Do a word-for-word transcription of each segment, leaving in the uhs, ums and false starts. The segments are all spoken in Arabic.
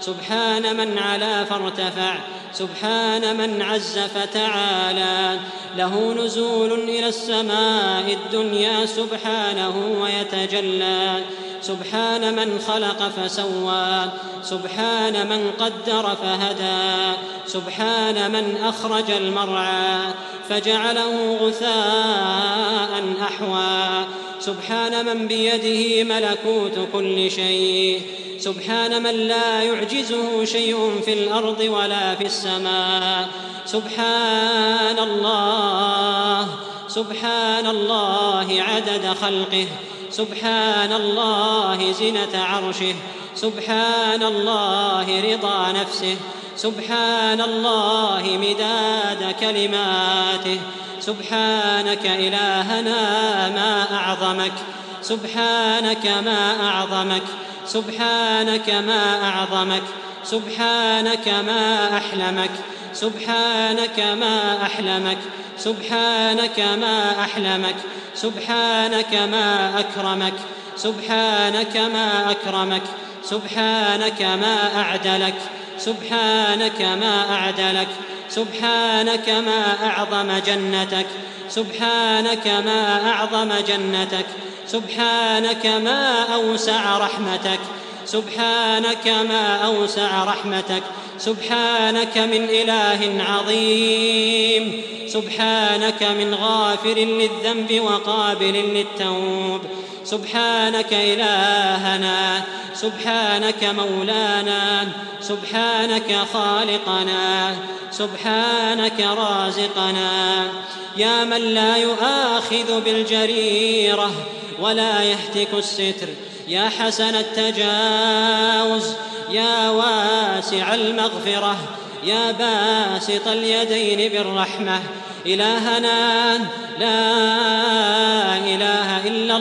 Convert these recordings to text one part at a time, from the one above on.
سبحان من علا فارتفع، سبحان من عز فتعالى. له نزول إلى السماء الدنيا سبحانه ويتجلى، سبحان من خلق فسوى، سبحان من قدر فهدى، سبحان من أخرج المرعى فجعله غثاء أحوى، سبحان من بيده ملكوت كل شيء، سبحان من لا يعجزه شيء في الأرض ولا في السماء. سبحان الله، سبحان الله عدد خلقه، سبحان الله زنة عرشه، سبحان الله رضا نفسه، سبحان الله مداد كلماته. سبحانك إلهنا ما أعظمك، سبحانك ما أعظمك، سبحانك ما أعظمك، سبحانك ما أحلمك، سبحانك ما أحلمك، سبحانك ما أحلمك، سبحانك ما أكرمك، سبحانك ما أكرمك، سبحانك ما أعدلك، سبحانك ما أعدلك، سبحانك ما أعظم جنتك، سبحانك ما أعظم جنتك، سبحانك ما أوسع رحمتك، سبحانك ما أوسع رحمتك، سبحانك من إله عظيم، سبحانك من غافر للذنب وقابل للتوب. سبحانك إلهنا، سبحانك مولانا، سبحانك خالقنا، سبحانك رازقنا. يا من لا يؤاخذ بالجريرة ولا يهتك الستر، يا حسن التجاوز، يا واسع المغفرة، يا باسط اليدين بالرحمة. إلهنا لا إله إلا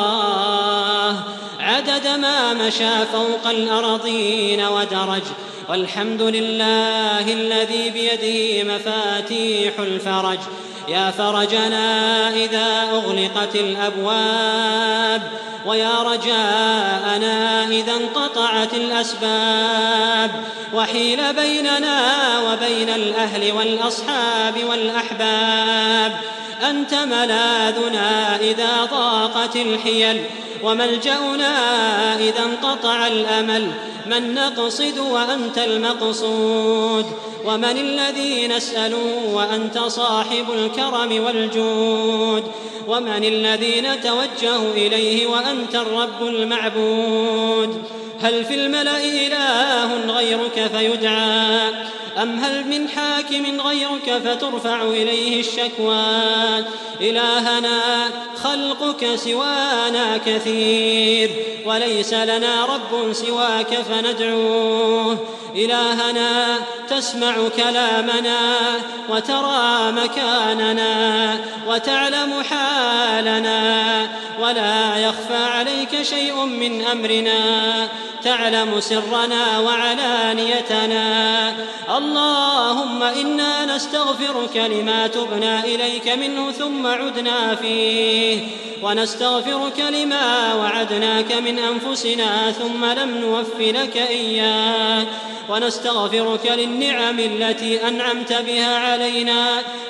الله عدد ما مشى فوق الأرضين ودرج، والحمد لله الذي بيده مفاتيح الفرج. يا فرجنا إذا أغلقت الأبواب، ويا رجاءنا إذا انقطعت الأسباب، وحيل بيننا وبين الأهل والأصحاب والأحباب. أنت ملاذنا إذا ضاقت الحيل، وملجأنا إذا انقطع الأمل. من نقصد وأنت المقصود، ومن الذي نسأل وأنت صاحب الكرم والجود، ومن الذي نتوجه إليه وأنت الرب المعبود. هل في الملأ إله غيرك فيدعى، أم هل من حاكم غيرك فترفع إليه الشكوى؟ إلهنا خلقك سوانا كثير، وليس لنا رب سواك فندعوه. إلهنا تسمع كلامنا وترى مكاننا وتعلم حالنا، ولا يخفى عليك شيء من أمرنا. تعلم سرنا وعلانيتنا. اللهم إنا نستغفرك لما تبنا إليك منه ثم عدنا فيه، ونستغفرك لما وعدناك من أنفسنا ثم لم نوف لك إياه، ونستغفرك للنعم التي أنعمت بها علينا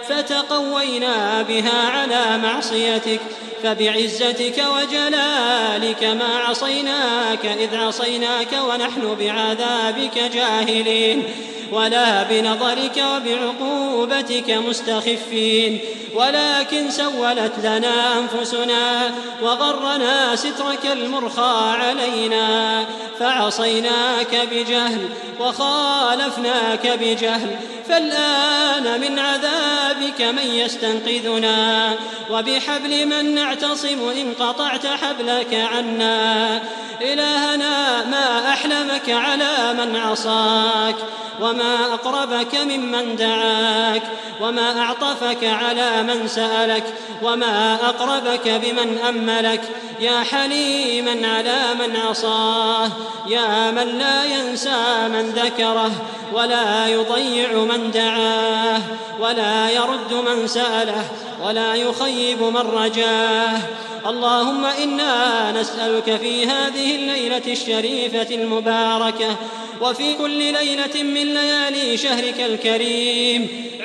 فتقوينا بها على معصيتك. فبعزتك وجلالك ما عصيناك إذ عصيناك ونحن بعذابك جاهلين، ولا بنظرك وبعقوبتك مستخفين، ولكن سولت لنا أنفسنا وغرنا سترك المرخى علينا، فعصيناك بجهل وخالفناك بجهل. فالآن من عذابك من يستنقذنا، وبحبل من نعتصم إن قطعت حبلك عنا. إلهنا ما أحلمك على من عصاك، وما أقربك ممن دعاك، وما أعطفك على من سألك، وما أقربك بمن أملك. يا حليما على من عصاه، يا من لا ينسى من ذكره، ولا يضيع من دعاه، ولا يرد من سأله، ولا يخيب من رجاه. اللهم إنا نسألك في هذه الليلة الشريفة المباركة وفي كل ليلة من ليالي شهرك الكريم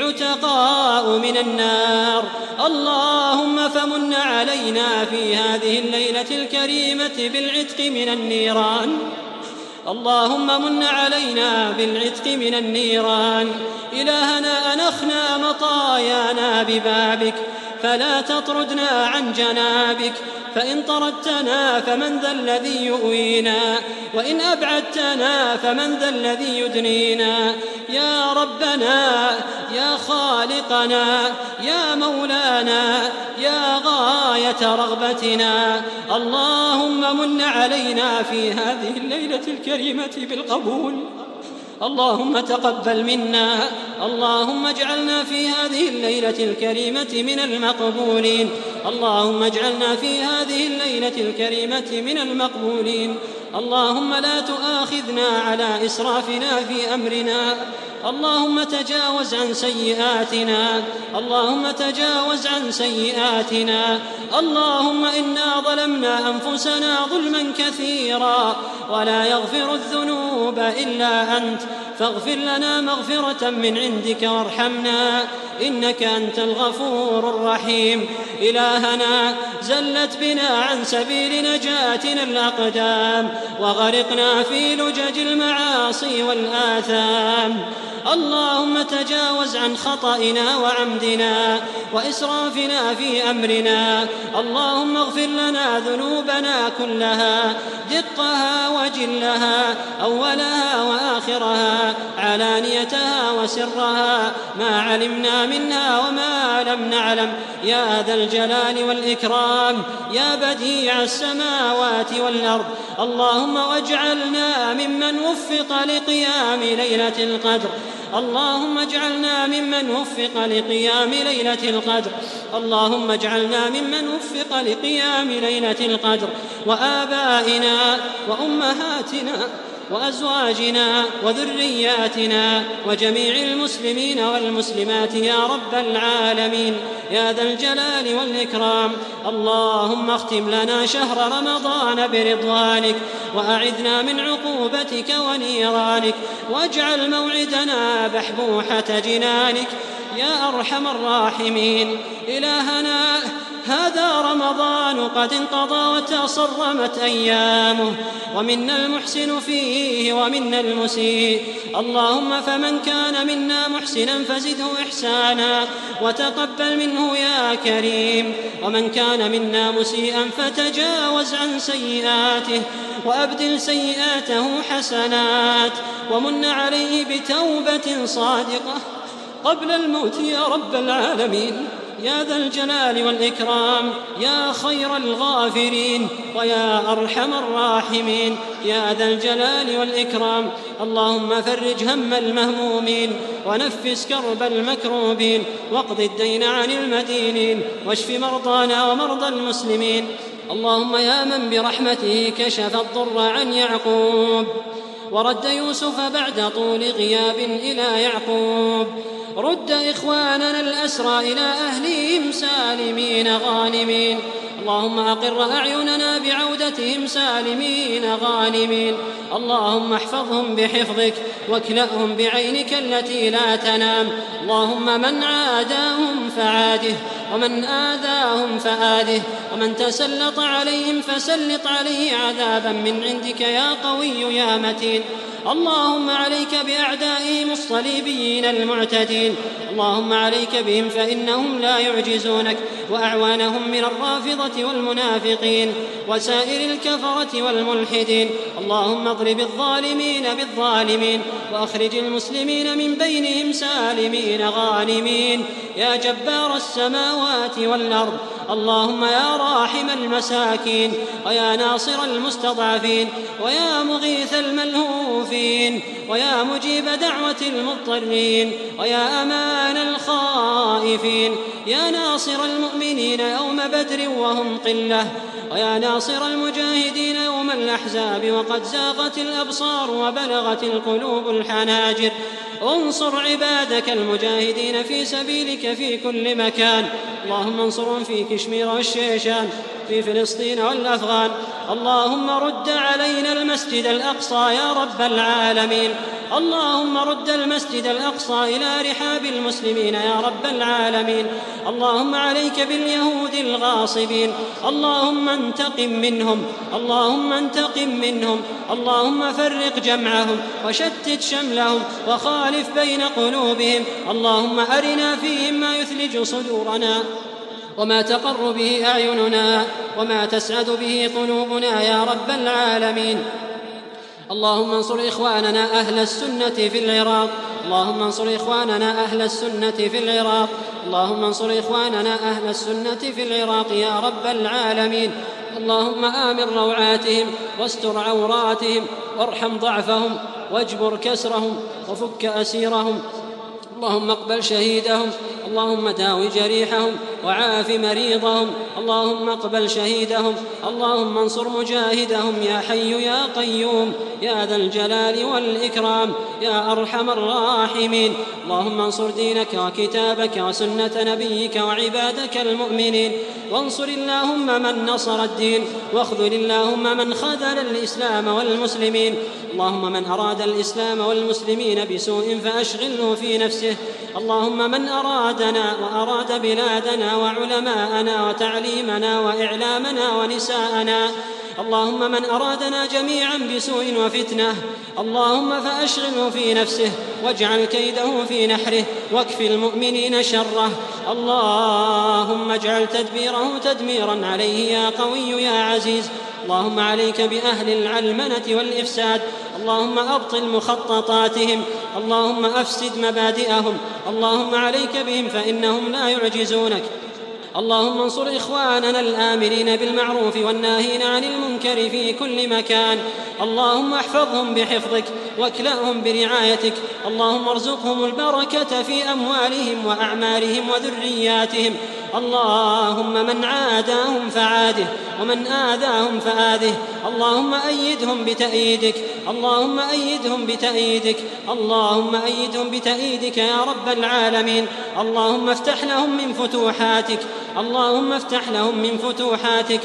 عتقاء من النار. اللهم فمن علينا في هذه الليلة الكريمة بالعتق من النيران. اللهم من علينا بالعتق من النيران. إلهنا أنخنا مطايانا ببابك فلا تطردنا عن جنابك، فإن طردتنا فمن ذا الذي يؤوينا، وإن أبعدتنا فمن ذا الذي يدنينا. يا ربنا يا خالقنا يا مولانا يا غاية رغبتنا، اللهم من علينا في هذه الليلة الكريمة بالقبول. اللهم تقبل منا. اللهم اجعلنا في هذه الليلة الكريمة من المقبولين. اللهم اجعلنا في هذه الليلة الكريمة من المقبولين. اللهم لا تؤاخذنا على إسرافنا في أمرنا. اللهم تجاوز عن سيئاتنا. اللهم تجاوز عن سيئاتنا. اللهم إنا ظلمنا أنفسنا ظلما كثيرا ولا يغفر الذنوب إلا أنت، فاغفر لنا مغفرة من عندك وارحمنا إنك أنت الغفور الرحيم. إلهنا زلت بنا عن سبيل نجاتنا الأقدام وغرقنا في لجج المعاصي والآثام. اللهم تجاوز عن خطئنا وعمدنا وإسرافنا في أمرنا. اللهم اغفر لنا ذنوبنا كلها دقها وجلها أولها وآخرها علانيتها وسرها ما علمنا منها وما لم نعلم يا ذا الجلال والإكرام يا بديع السماوات والأرض. اللهم واجعلنا ممن وفق لقيام ليلة القدر. اللهم اجعلنا ممن وفق لقيام ليلة القدر. اللهم اجعلنا ممن وفق لقيام ليلة القدر. وآبائنا وأمهاتنا وأزواجنا وذرياتنا وجميع المسلمين والمسلمات يا رب العالمين يا ذا الجلال والإكرام. اللهم اختم لنا شهر رمضان برضوانك وأعذنا من عقوبتك ونيرانك، واجعل موعدنا بحبوحة جنانك يا أرحم الراحمين. إلهنا هذا رمضان قد انقضى وتصرمت أيامه، ومنا المحسن فيه ومنا المسيء. اللهم فمن كان منا محسنا فزده إحسانا وتقبل منه يا كريم، ومن كان منا مسيئا فتجاوز عن سيئاته وأبدل سيئاته حسنات، ومن عليه بتوبة صادقة قبل الموت يا رب العالمين يا ذا الجلال والإكرام يا خير الغافرين ويا أرحم الراحمين يا ذا الجلال والإكرام. اللهم فرج هم المهمومين ونفس كرب المكروبين واقض الدين عن المدينين واشف مرضانا ومرضى المسلمين. اللهم يا من برحمته كشف الضر عن يعقوب ورد يوسف بعد طول غياب إلى يعقوب، رد إخواننا الأسرى إلى أهلهم سالمين غانمين. اللهم أقر أعيننا بعودتهم سالمين غانمين. اللهم احفظهم بحفظك واكلأهم بعينك التي لا تنام. اللهم من عاداهم فعاده ومن آذاهم فآذه ومن تسلط عليهم فسلط عليه عذابا من عندك يا قوي يا متين. اللهم عليك بأعدائهم الصليبيين المعتدين، اللهم عليك بهم فإنهم لا يعجزونك، وأعوانهم من الرافضة والمنافقين وسائر الكفرة والملحدين. اللهم اضرب الظالمين بالظالمين وأخرج المسلمين من بينهم سالمين غانمين يا جبار السماوات والأرض. اللهم يا راحم المساكين ويا ناصر المستضعفين ويا مغيث الملهوفين ويا مجيب دعوة المضطرين ويا أمان الخائفين يا ناصر المؤمنين يوم بدر وهم قلة ويا ناصر المجاهدين يوم الأحزاب الأحزاب وقد زاغت الأبصار وبلغت القلوب الحناجر. انصر عبادك المجاهدين في سبيلك في كل مكان. اللهم انصرهم في كشمير والشيشان، في فلسطين والأفغان. اللهم رد علينا المسجد الأقصى يا رب العالمين. اللهم رد المسجد الأقصى إلى رحاب المسلمين يا رب العالمين. اللهم عليك باليهود الغاصبين. اللهم انتقم منهم، اللهم انتقم منهم. اللهم فرق جمعهم وشتت شملهم وخالف بين قلوبهم. اللهم أرنا فيهم ما يثلج صدورنا وما تقر به أعيننا وما تسعد به قلوبنا يا رب العالمين. اللهم انصر إخواننا أهل السنة في العراق. اللهم انصر إخواننا أهل السنة في العراق. اللهم انصر إخواننا أهل السنة في العراق يا رب العالمين. اللهم آمن روعاتهم واستر عوراتهم وارحم ضعفهم واجبر كسرهم وفك أسيرهم. اللهم اقبل شهيدهم. اللهم داوي جريحهم وعاف مريضهم. اللهم اقبل شهيدهم. اللهم انصر مجاهدهم يا حي يا قيوم يا ذا الجلال والإكرام يا أرحم الراحمين. اللهم انصر دينك وكتابك وسنة نبيك وعبادك المؤمنين. وانصر اللهم من نصر الدين واخذل اللهم من خذل الإسلام والمسلمين. اللهم من أراد الإسلام والمسلمين بسوء فأشغله في نفسه. اللهم من أرادنا وأراد بلادنا وعلماءنا وتعليمنا وإعلامنا ونساءنا، اللهم من أرادنا جميعا بسوء وفتنة، اللهم فأشغله في نفسه واجعل كيده في نحره واكف المؤمنين شره. اللهم اجعل تدبيره تدميرا عليه يا قوي يا عزيز. اللهم عليك بأهل العلمنة والإفساد. اللهم أبطل مخططاتهم. اللهم أفسد مبادئهم. اللهم عليك بهم فإنهم لا يعجزونك. اللهم انصر إخواننا الآمرين بالمعروف والناهين عن المنكر في كل مكان. اللهم احفظهم بحفظك واكلأهم برعايتك. اللهم ارزقهم البركة في أموالهم وأعمالهم وذرياتهم. اللهم من عاداهم فعاده ومن آذاهم فآذه. اللهم أيدهم بتأييدك. اللهم أيدهم بتأييدك. اللهم أيدهم بتأييدك يا رب العالمين. اللهم افتح لهم من فتوحاتك. اللهم افتح لهم من فتوحاتك.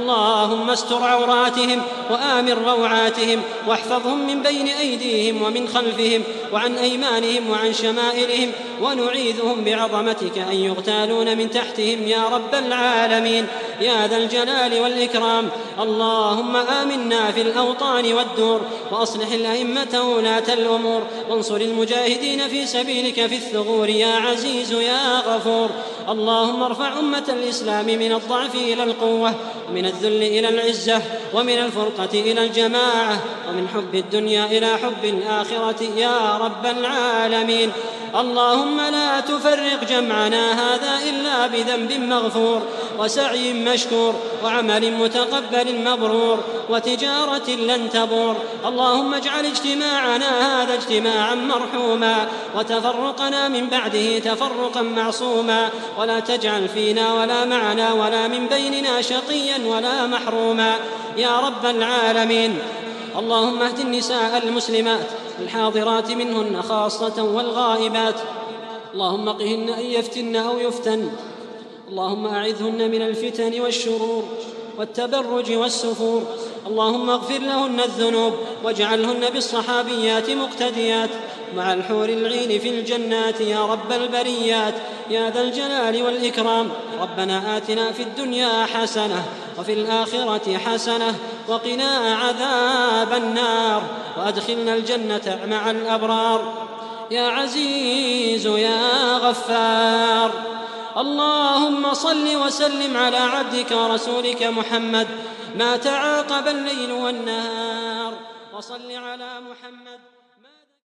اللهم استر عوراتهم وآمن روعاتهم واحفظهم من بين أيديهم ومن خلفهم وعن أيمانهم وعن شمائلهم، ونعيذهم بعظمتك أن يغتالون من تحتهم يا رب العالمين يا ذا الجلال والإكرام. اللهم آمنا في الأوطان والدور وأصلح الأئمة ولاة الأمور، وانصر المجاهدين في سبيلك في الثغور يا عزيز يا غفور. اللهم ارفع أمة الإسلام من الضعف إلى القوة، ومن الذل إلى العزة، ومن الفرقة إلى الجماعة، ومن حب الدنيا إلى حب الآخرة يا رب العالمين. اللهم لا تفرق جمعنا هذا إلا بذنب مغفور وسعي مشكور وعمل متقبل مبرور وتجارة لن تبور. اللهم اجعل اجتماعنا هذا اجتماعا مرحوما وتفرقنا من بعده تفرقا معصوما، ولا تجعل فينا ولا معنا ولا من بيننا شقيا ولا محروما يا رب العالمين. اللهم اهد النساء المسلمات الحاضرات منهن خاصة والغائبات، اللهم قهن أن يفتن أو يفتن. اللهم أعذهن من الفتن والشرور والتبرج والسفور. اللهم اغفر لهن الذنوب واجعلهن بالصحابيات مقتديات مع الحور العين في الجنات يا رب البريات يا ذا الجلال والإكرام. ربنا آتنا في الدنيا حسنة وفي الآخرة حسنة وقنا عذاب النار وأدخلنا الجنة مع الأبرار يا عزيز يا غفار. اللهم صل وسلم على عبدك ورسولك محمد ما تعاقب الليل والنهار، وصل على محمد